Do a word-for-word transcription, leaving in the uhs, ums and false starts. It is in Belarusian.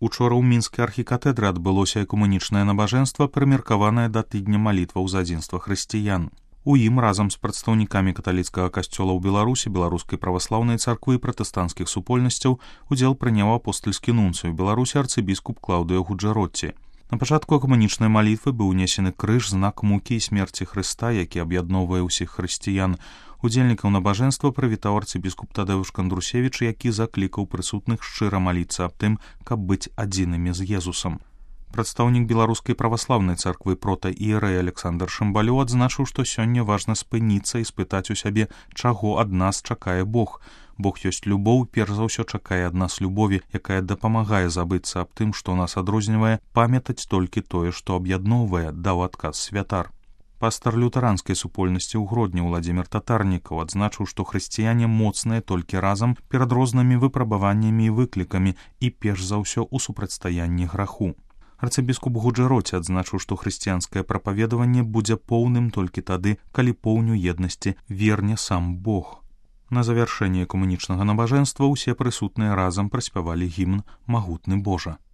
Учора ў мінскай архікатэдры адбылося экумэнічнае набажэнства, прымеркаванае да тыдня малітваў за адзінства хрысціян. У ім разам з прадстаўнікамі каталіцкага касцёла ў Беларусі, беларускай праваслаўнай царквы і пратэстанцкіх супольнасцяў удзел прыняў апостальскі нунцый у Беларусі арцыбіскуп Клаўдыё Гуджаротці. На пачатку экумэнічнай малітвы быў унесены крыж, знак мукі і смерці Хрыста, які аб'ядноўвае ўсіх хрысціян. Удзельнікаў набажэнства прывітаў арцыбіскуп Тадэўш Кандрусевіч, які заклікаў прысутных шчыра маліцца аб тым, каб быць адзінымі з Езусам. Прадстаўнік беларускай праваслаўнай царквы прота-іерэй Александр Шымбалё адзначыў, што сёння важна спыніцца і спытаць у сябе, чаго ад нас чакае Бог. Бог ёсць любоў, перш за ўсё чакае ад нас любові, якая дапамагае забыцца аб тым, што нас адрознівае, памятаць толькі тое, што аб'ядноўвае, даў адказ святар. Пастар лютэранскай супольнасці ў Гродні Уладзімір Татарнікаў адзначыў, што хрысціяне моцныя толькі разам перад рознымі выпрабаваннямі і выклікамі і перш за ўсё ў супрацьстаянні граху. Арцыбіскуп Гуджаротці адзначыў, што хрысціянскае прапаведаванне будзе поўным толькі тады, калі поўню еднасці верне сам Бог. На завяршэнне экумэнічнага набажэнства ўсе прысутныя разам праспявалі гімн «Магутны Божа».